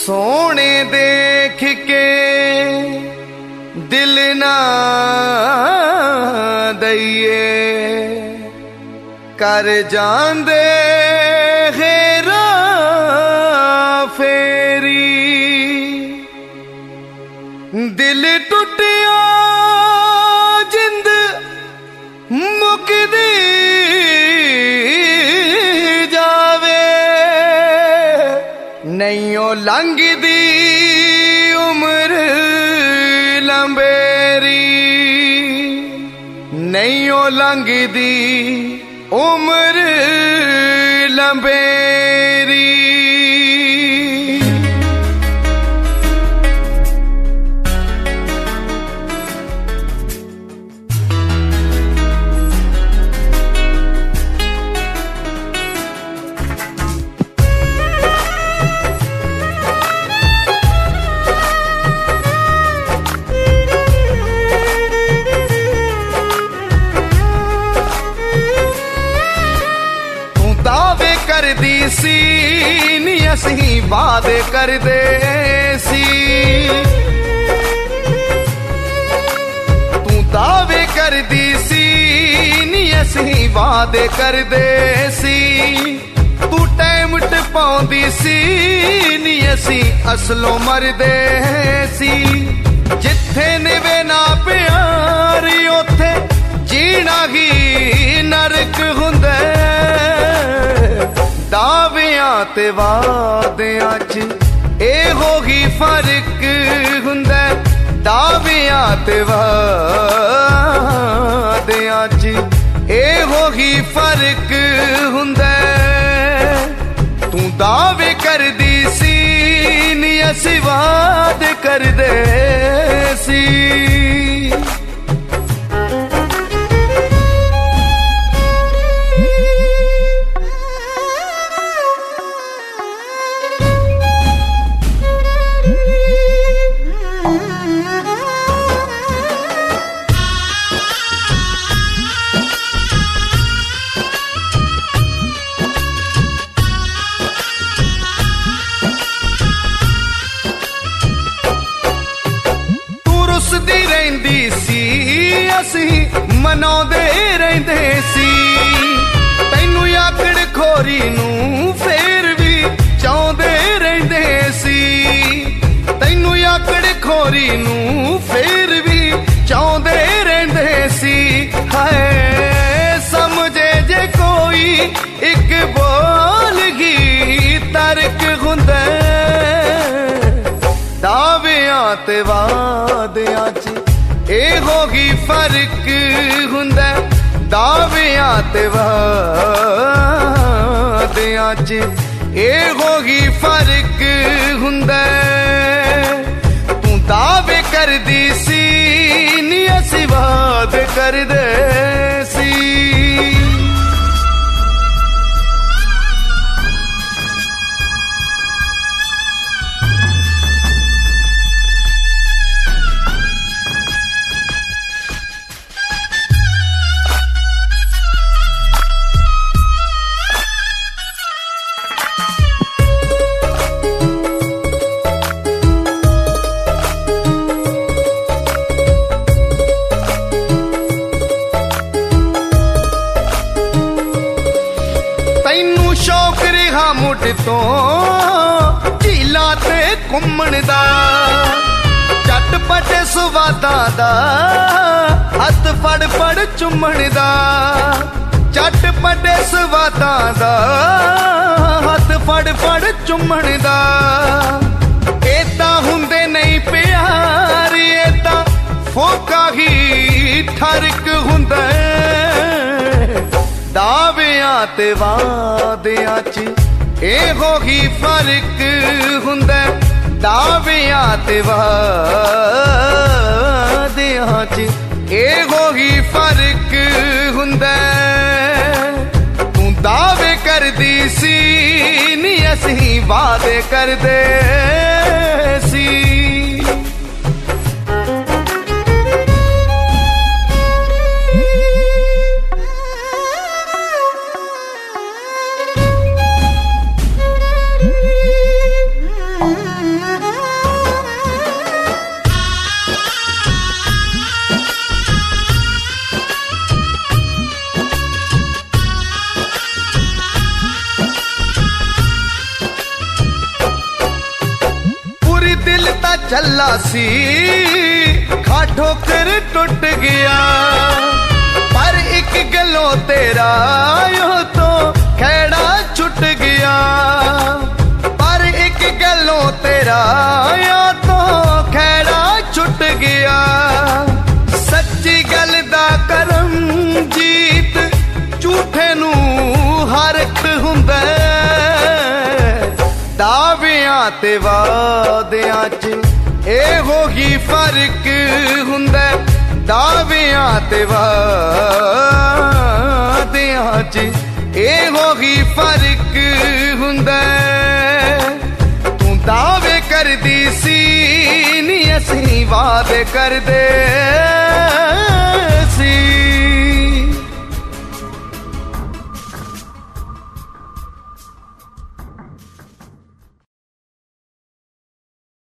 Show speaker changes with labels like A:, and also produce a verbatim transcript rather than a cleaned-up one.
A: सोने देख के दिल ना दईए कर जांदे हेरा फेरी दिल टुटिया जिंद मुकदी जावे नहीं ओ लंघदी उम्र लंबेरी नहीं ओ लंघदी उम्र लंबेरी करदी सी नी असीं वादे करदे सी तू दावे करदी सी नी असीं वादे करदे सी तू टाइम टपाउंदी सी नी असीं असलों मरदे सी जिथे निवे ना प्यार उत्थे जीना ही नरक हुंदा दावियां ते वादियां च एहो ही फर्क हुंदा दावियां ते वादियां च एहो ही फर्क हुंदा तू दावे करदी सी नी असीं वादे करदे सी मनाउंदे रहिंदे सी तैनू आकड़ खोरी नू फेर भी चाहुंदे रहिंदे सी तैनू आकड़ खोरी नू फेर भी चाहुंदे रहिंदे सी हाय समझे जे कोई एक बोल ही तर्क हुंदा दावियां ते वादियां च एहो ही फर्क हुंदा दावियां ते वादियां च एहो ही फर्क हुंदा तू दावे करदी सी नी असीं वादे करदे सी तो झीला ते घुम्मण दा झटपट सुवादां दा हथ फड़ फड़ चुम्मण दा झटपट सुवादां दा हथ फड़ फड़ चुम्मण दा एदां हुंदे नहीं प्यार एदां फोका ही ठरक हुंदा दावियां ते वादियां च एहो ही फर्क हुंदा दावियां ते वादियां च एहो ही फर्क हुंदा तू दावे करदी सी नी असीं वादे करदे सी ਚੱਲਾ ਸੀ ਖਾ ਠੋਕਰ ਟੁੱਟ ਗਿਆ ਪਰ ਇੱਕ ਗੱਲੋਂ ਤੇਰਾ ਉਹ ਤੋਂ ਖਹਿੜਾ ਛੁੱਟ ਗਿਆ ਪਰ ਇੱਕ ਗੱਲੋਂ ਤੇਰਾ ਉਹ ਤੋਂ ਖਹਿੜਾ ਛੁੱਟ ਗਿਆ ਸੱਚੀ ਗੱਲ ਦਾ ਕਰਮ ਜੀਤ ਝੂਠੇ ਨੂੰ ਹਰਖ ਹੁੰਦਾ ਦਾਅਵਿਆਂ ਤੇ ਵਾਅਦਿਆਂ 'ਚ ਇਹੋ ਹੀ ਫਰਕ ਹੁੰਦਾ ਦਾਅਵਿਆਂ ਤੇ ਵਾਅਦਿਆਂ 'ਚ ਇਹੋ ਹੀ ਫਰਕ ਹੁੰਦਾ ਤੂੰ ਦਾਅਵੇ ਕਰਦੀ ਸੀ ਨੀ ਅਸੀਂ ਵਾਅਦੇ ਕਰਦੇ ਸੀ